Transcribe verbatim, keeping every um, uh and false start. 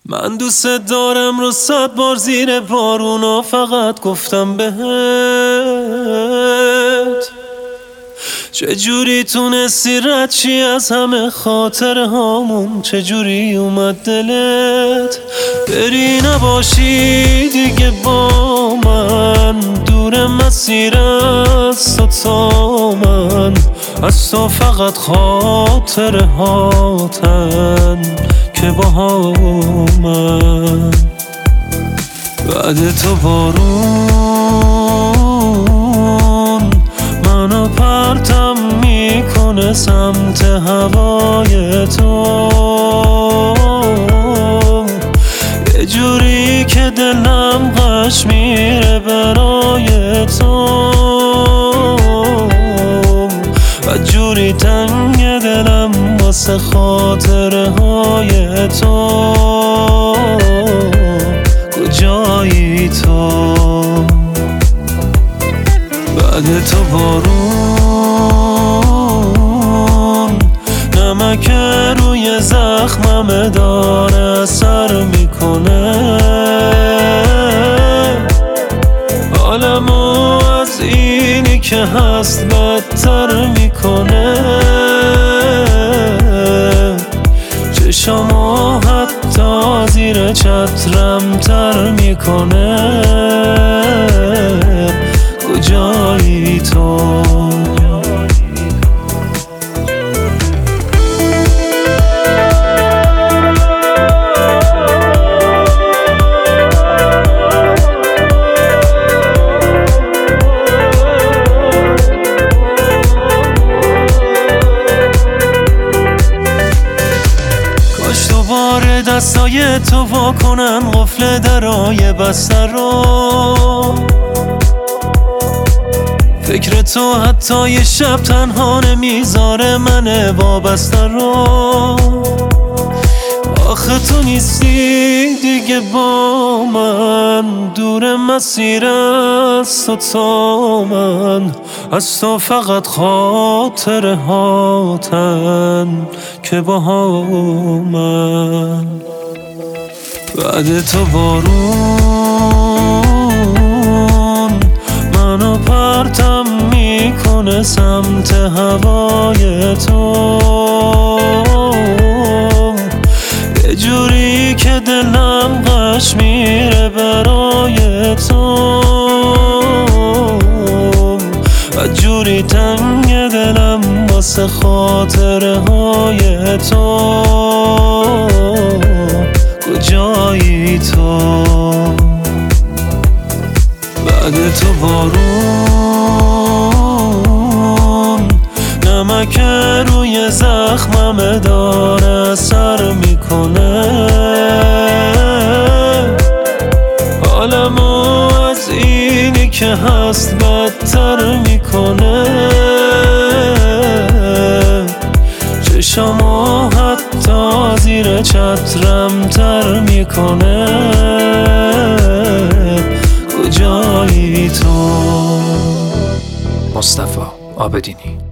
من دوست دارم رو صد بار زیر بارونا فقط گفتم بهت چجوری تونستی رد چی از همه خاطر هامون، چجوری اومد دلت بری نباشی دیگه با من، دور مسیر از تو تا من، از تو فقط خاطر هاتن که با من. بعد تو بارون منو پرتم میکنه سمت هوای تو، یه جوری که دلم غش میره برای تو، و جوری تنگ دلم واسه خاطره های تو. کجایی تو؟ بعد تو بارون نمک روی زخمم داره اثر میکنه، حالمو از اینی که هست بدتر میکنه، چشمو حتی زیر چترم تر میکنه. کجایی تو؟ کاش دوباره دستای تو وا کنن قفل درای بستر رو، فکر تو حتی یه شب تنها نمیذاره من وابسته رو. آخه تو نیستی دیگه با من، دور مسیر از تو تا من، از تو فقط خاطر هاتن که با من. بعد تو بارون منو پرتم میکنه سمت هوای تو، یه جوری که دلم غش میره برای تو، و جوری تنگ دلم واسه خاطره های تو. کجایی تو؟ بعد تو بارون نمک روی زخمم داره اثر میکنه، حالمو از اینی که هست بدتر میکنه، چشمو حتی زیر چترم تر میکنه. کجایی تو؟ مصطفی عابدینی.